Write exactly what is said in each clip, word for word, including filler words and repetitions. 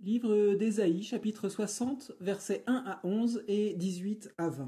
Livre d'Ésaïe, chapitre soixante, versets un à onze et dix-huit à vingt.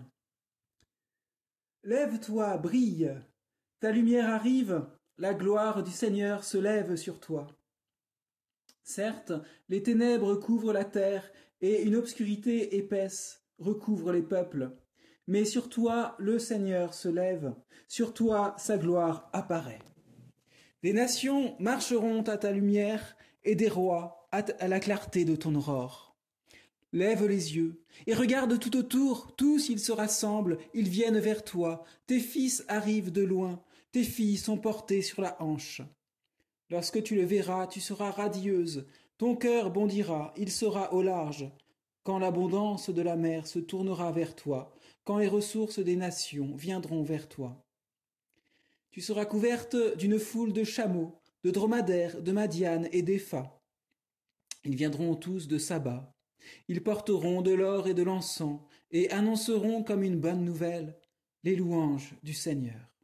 Lève-toi, brille, ta lumière arrive, la gloire du Seigneur se lève sur toi. Certes, les ténèbres couvrent la terre et une obscurité épaisse recouvre les peuples. Mais sur toi, le Seigneur se lève, sur toi, sa gloire apparaît. Des nations marcheront à ta lumière et des rois à la clarté de ton aurore. Lève les yeux et regarde tout autour, tous ils se rassemblent, ils viennent vers toi, tes fils arrivent de loin, tes filles sont portées sur la hanche. Lorsque tu le verras, tu seras radieuse, ton cœur bondira, il sera au large. Quand l'abondance de la mer se tournera vers toi, quand les ressources des nations viendront vers toi. Tu seras couverte d'une foule de chameaux, de dromadaires, de Madiane et d'Épha. Ils viendront tous de Saba. Ils porteront de l'or et de l'encens et annonceront comme une bonne nouvelle les louanges du Seigneur.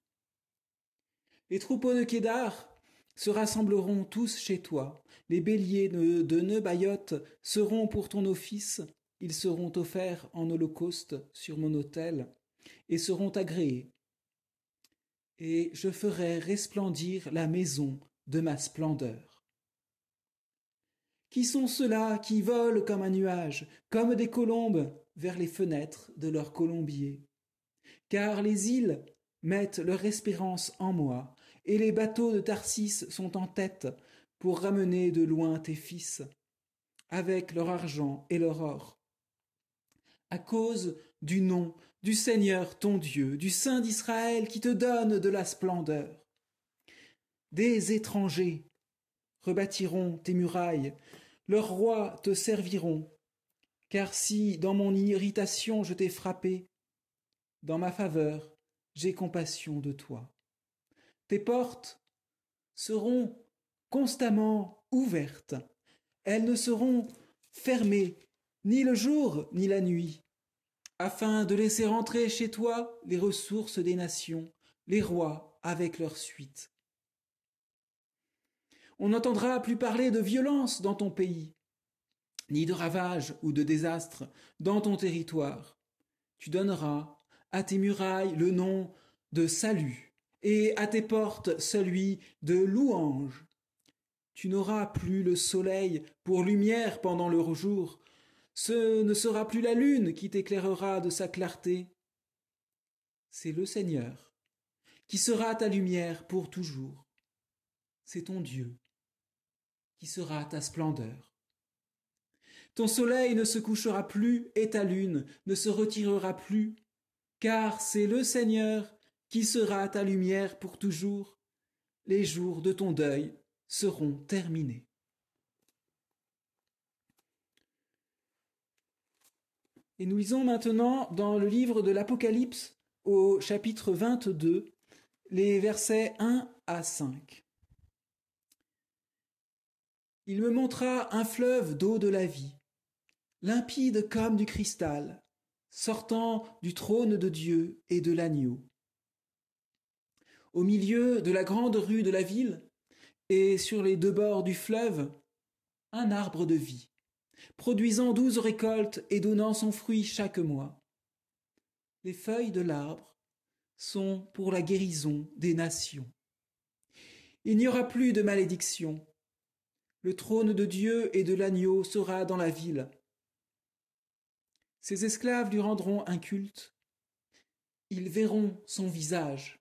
Les troupeaux de Kédar se rassembleront tous chez toi. Les béliers de, de Nebaïoth seront pour ton office. Ils seront offerts en holocauste sur mon autel et seront agréés. Et je ferai resplendir la maison de ma splendeur. Qui sont ceux-là qui volent comme un nuage, comme des colombes, vers les fenêtres de leurs colombiers? Car les îles mettent leur espérance en moi, et les bateaux de Tarsis sont en tête pour ramener de loin tes fils, avec leur argent et leur or. À cause du nom du Seigneur ton Dieu, du Saint d'Israël qui te donne de la splendeur. Des étrangers rebâtiront tes murailles, leurs rois te serviront, car si dans mon irritation je t'ai frappé, dans ma faveur j'ai compassion de toi. Tes portes seront constamment ouvertes, elles ne seront fermées ni le jour ni la nuit, afin de laisser entrer chez toi les ressources des nations, les rois avec leur suite. On n'entendra plus parler de violence dans ton pays, ni de ravages ou de désastres dans ton territoire. Tu donneras à tes murailles le nom de salut et à tes portes celui de louange. Tu n'auras plus le soleil pour lumière pendant le jour, ce ne sera plus la lune qui t'éclairera de sa clarté. C'est le Seigneur qui sera ta lumière pour toujours. C'est ton Dieu qui sera ta splendeur. Ton soleil ne se couchera plus et ta lune ne se retirera plus, car c'est le Seigneur qui sera ta lumière pour toujours. Les jours de ton deuil seront terminés. Et nous lisons maintenant dans le livre de l'Apocalypse au chapitre vingt-deux, les versets un à cinq. Il me montra un fleuve d'eau de la vie, limpide comme du cristal, sortant du trône de Dieu et de l'agneau. Au milieu de la grande rue de la ville et sur les deux bords du fleuve, un arbre de vie, produisant douze récoltes et donnant son fruit chaque mois. Les feuilles de l'arbre sont pour la guérison des nations. Il n'y aura plus de malédiction. Le trône de Dieu et de l'agneau sera dans la ville. Ses esclaves lui rendront un culte. Ils verront son visage.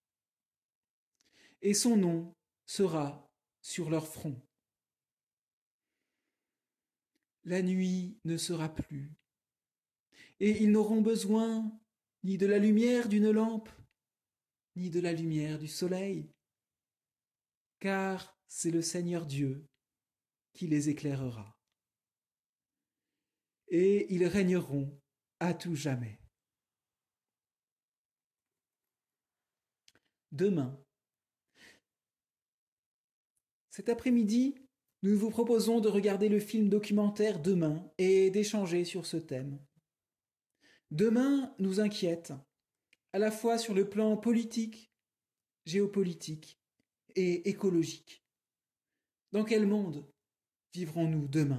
Et son nom sera sur leur front. La nuit ne sera plus. Et ils n'auront besoin ni de la lumière d'une lampe, ni de la lumière du soleil, car c'est le Seigneur Dieu qui les éclairera. Et ils régneront à tout jamais. Demain, cet après-midi, nous vous proposons de regarder le film documentaire Demain et d'échanger sur ce thème. Demain nous inquiète, à la fois sur le plan politique, géopolitique et écologique. Dans quel monde vivrons-nous demain ?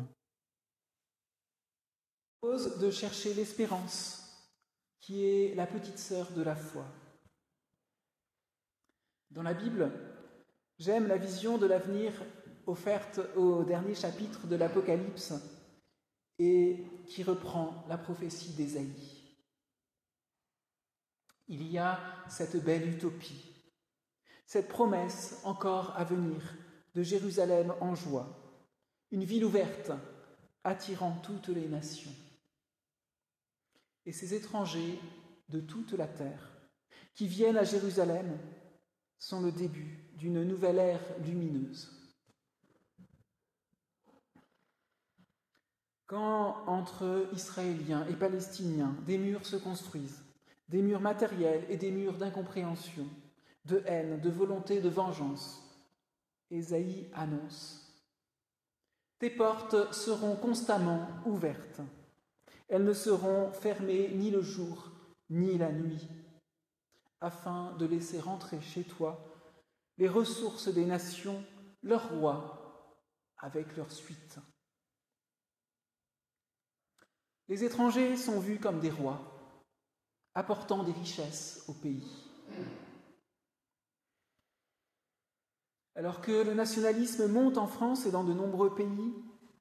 propose de chercher l'espérance, qui est la petite sœur de la foi. Dans la Bible, j'aime la vision de l'avenir offerte au dernier chapitre de l'Apocalypse et qui reprend la prophétie d'Ésaïe. Il y a cette belle utopie, cette promesse encore à venir de Jérusalem en joie, une ville ouverte attirant toutes les nations. Et ces étrangers de toute la terre qui viennent à Jérusalem sont le début d'une nouvelle ère lumineuse. Quand entre Israéliens et Palestiniens des murs se construisent, des murs matériels et des murs d'incompréhension, de haine, de volonté de vengeance, Ésaïe annonce « Tes portes seront constamment ouvertes. Elles ne seront fermées ni le jour ni la nuit, afin de laisser rentrer chez toi les ressources des nations, leurs rois, avec leur suite. » Les étrangers sont vus comme des rois, apportant des richesses au pays. Alors que le nationalisme monte en France et dans de nombreux pays,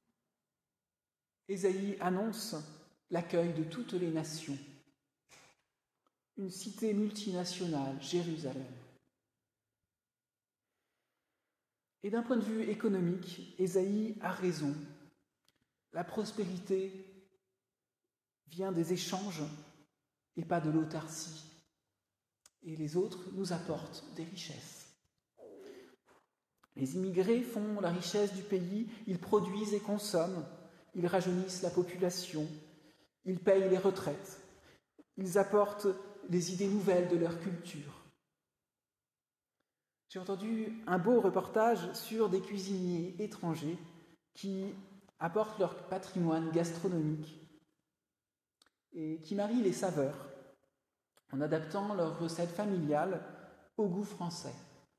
Ésaïe annonce l'accueil de toutes les nations. Une cité multinationale, Jérusalem. Et d'un point de vue économique, Ésaïe a raison. La prospérité vient des échanges et pas de l'autarcie. Et les autres nous apportent des richesses. Les immigrés font la richesse du pays, ils produisent et consomment, ils rajeunissent la population, ils payent les retraites, ils apportent les idées nouvelles de leur culture. J'ai entendu un beau reportage sur des cuisiniers étrangers qui apportent leur patrimoine gastronomique et qui marient les saveurs en adaptant leurs recettes familiales au goût français.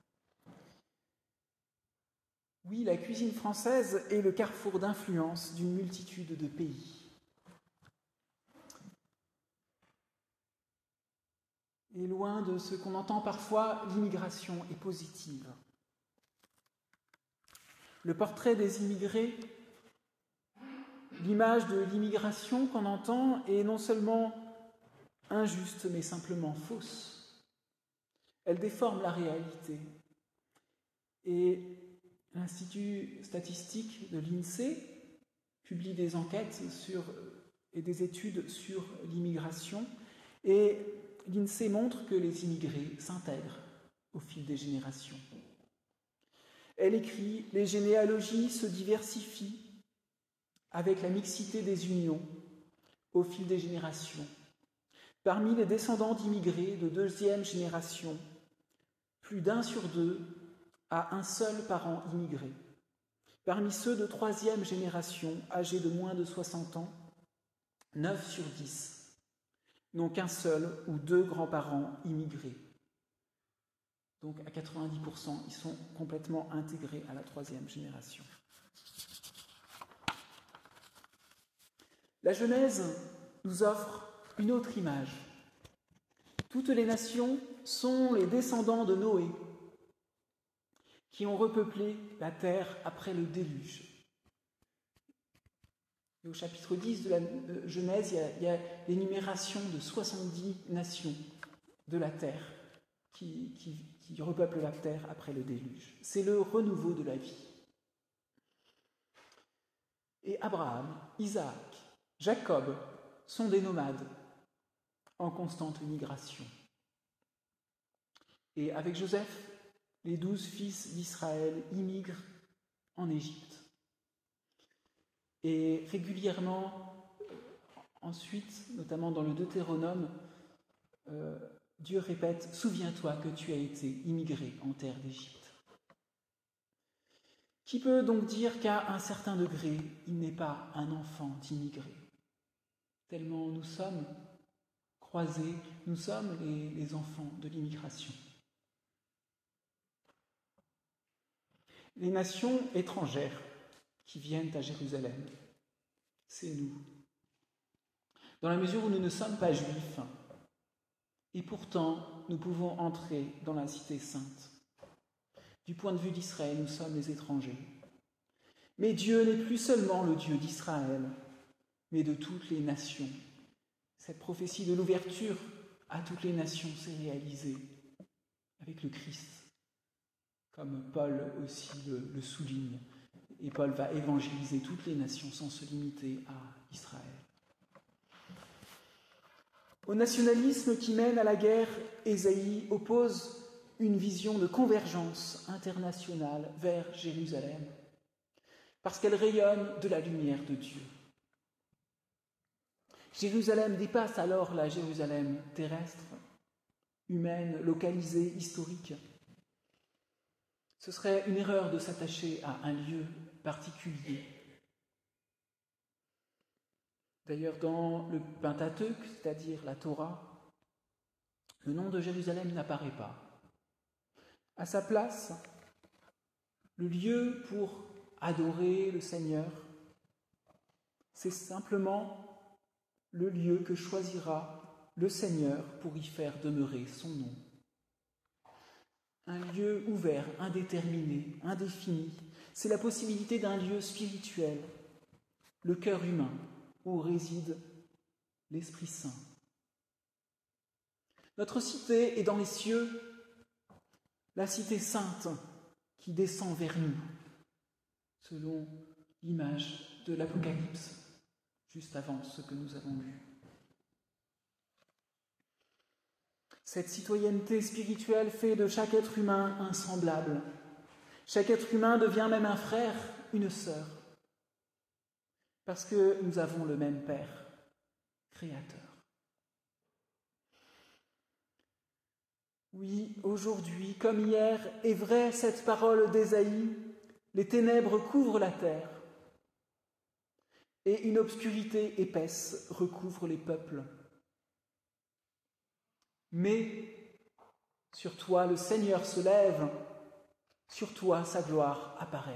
Oui, la cuisine française est le carrefour d'influence d'une multitude de pays. Et loin de ce qu'on entend parfois, l'immigration est positive. Le portrait des immigrés, l'image de l'immigration qu'on entend est non seulement injuste, mais simplement fausse. Elle déforme la réalité. Et l'Institut statistique de l'INSEE publie des enquêtes sur, et des études sur l'immigration et l'INSEE montre que les immigrés s'intègrent au fil des générations. Elle écrit « Les généalogies se diversifient avec la mixité des unions au fil des générations. Parmi les descendants d'immigrés de deuxième génération, plus d'un sur deux a un seul parent immigré. Parmi ceux de troisième génération, âgés de moins de soixante ans, neuf sur dix n'ont qu'un seul ou deux grands-parents immigrés. Donc à quatre-vingt-dix pour cent, ils sont complètement intégrés à la troisième génération. La Genèse nous offre une autre image. Toutes les nations sont les descendants de Noé, qui ont repeuplé la terre après le déluge. Et au chapitre dix de la Genèse, il y a, il y a l'énumération de soixante-dix nations de la terre qui, qui, qui repeuplent la terre après le déluge. C'est le renouveau de la vie. Et Abraham, Isaac, Jacob sont des nomades en constante migration. Et avec Joseph, les douze fils d'Israël immigrent en Égypte. Et régulièrement, ensuite, notamment dans le Deutéronome, euh, Dieu répète « Souviens-toi que tu as été immigré en terre d'Égypte ». Qui peut donc dire qu'à un certain degré, il n'est pas un enfant d'immigré, tellement nous sommes croisés, nous sommes les, les enfants de l'immigration. Les nations étrangères qui viennent à Jérusalem, c'est nous. dans la mesure où nous ne sommes pas juifs, et pourtant nous pouvons entrer dans la cité sainte. Du point de vue d'Israël, nous sommes les étrangers. Mais Dieu n'est plus seulement le Dieu d'Israël, mais de toutes les nations. Cette prophétie de l'ouverture à toutes les nations s'est réalisée avec le Christ, comme Paul aussi le, le souligne. Et Paul va évangéliser toutes les nations sans se limiter à Israël. Au nationalisme qui mène à la guerre, Ésaïe oppose une vision de convergence internationale vers Jérusalem, parce qu'elle rayonne de la lumière de Dieu. Jérusalem dépasse alors la Jérusalem terrestre, humaine, localisée, historique. Ce serait une erreur de s'attacher à un lieu particulier. D'ailleurs, dans le Pentateuque, c'est-à-dire la Torah, le nom de Jérusalem n'apparaît pas. À sa place, le lieu pour adorer le Seigneur, c'est simplement le lieu que choisira le Seigneur pour y faire demeurer son nom. Un lieu ouvert, indéterminé, indéfini, c'est la possibilité d'un lieu spirituel, le cœur humain, où réside l'Esprit Saint. Notre cité est dans les cieux, la cité sainte qui descend vers nous, selon l'image de l'Apocalypse, juste avant ce que nous avons lu. Cette citoyenneté spirituelle fait de chaque être humain un semblable. Chaque être humain devient même un frère, une sœur, parce que nous avons le même Père, Créateur. Oui, aujourd'hui, comme hier, est vraie cette parole d'Ésaïe, les ténèbres couvrent la terre, et une obscurité épaisse recouvre les peuples. Mais sur toi le Seigneur se lève, sur toi sa gloire apparaît.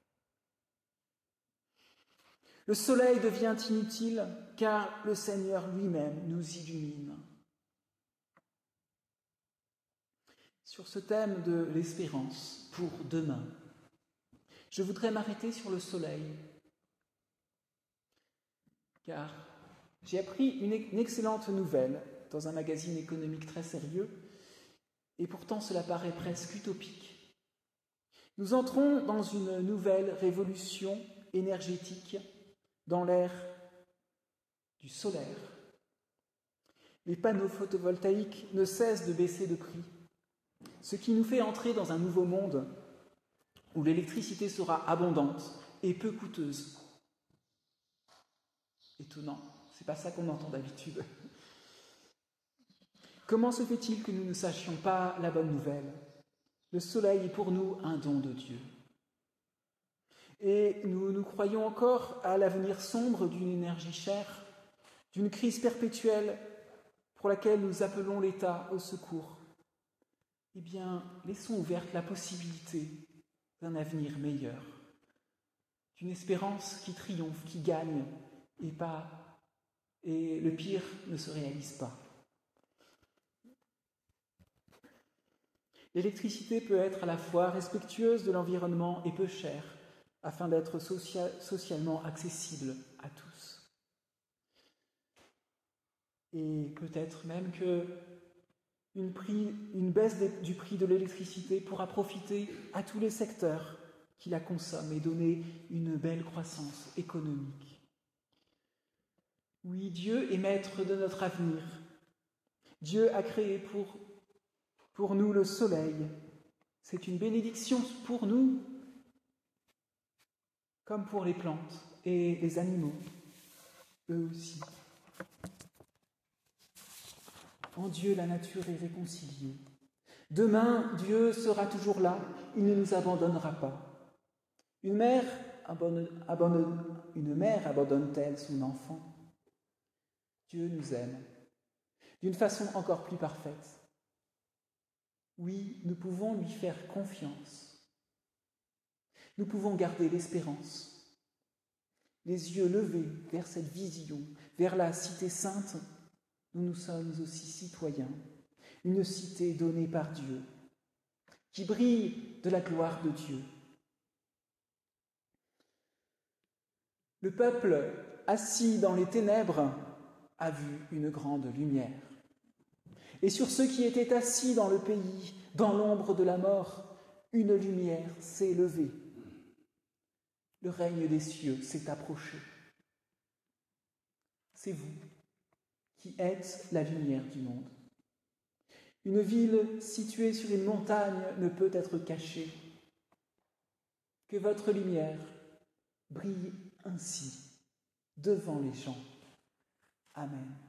Le soleil devient inutile car le Seigneur lui-même nous illumine. Sur ce thème de l'espérance pour demain, je voudrais m'arrêter sur le soleil, car j'ai appris une, une excellente nouvelle dans un magazine économique très sérieux, et pourtant cela paraît presque utopique. Nous entrons dans une nouvelle révolution énergétique dans l'ère du solaire. Les panneaux photovoltaïques ne cessent de baisser de prix, ce qui nous fait entrer dans un nouveau monde où l'électricité sera abondante et peu coûteuse. Étonnant, c'est pas ça qu'on entend d'habitude. Comment se fait-il que nous ne sachions pas la bonne nouvelle ? Le soleil est pour nous un don de Dieu. Et nous, nous croyons encore à l'avenir sombre d'une énergie chère, d'une crise perpétuelle pour laquelle nous appelons l'État au secours. Eh bien, laissons ouverte la possibilité d'un avenir meilleur, d'une espérance qui triomphe, qui gagne, et pas, et le pire ne se réalise pas. L'électricité peut être à la fois respectueuse de l'environnement et peu chère, afin d'être social, socialement accessible à tous. Et peut-être même que une, prix, une baisse de, du prix de l'électricité pourra profiter à tous les secteurs qui la consomment et donner une belle croissance économique. Oui, Dieu est maître de notre avenir. Dieu a créé pour, pour nous le soleil. C'est une bénédiction pour nous, comme pour les plantes et les animaux, eux aussi. En Dieu, la nature est réconciliée. Demain, Dieu sera toujours là, il ne nous abandonnera pas. Une mère abandonne, abandonne, une mère abandonne-t-elle son enfant ? Dieu nous aime, d'une façon encore plus parfaite. Oui, nous pouvons lui faire confiance. Nous pouvons garder l'espérance. les yeux levés vers cette vision, vers la cité sainte, où nous sommes aussi citoyens, une cité donnée par Dieu, qui brille de la gloire de Dieu. Le peuple assis dans les ténèbres a vu une grande lumière. Et sur ceux qui étaient assis dans le pays, dans l'ombre de la mort, une lumière s'est levée. Le règne des cieux s'est approché. C'est vous qui êtes la lumière du monde. Une ville située sur une montagne ne peut être cachée. Que votre lumière brille ainsi devant les gens. Amen.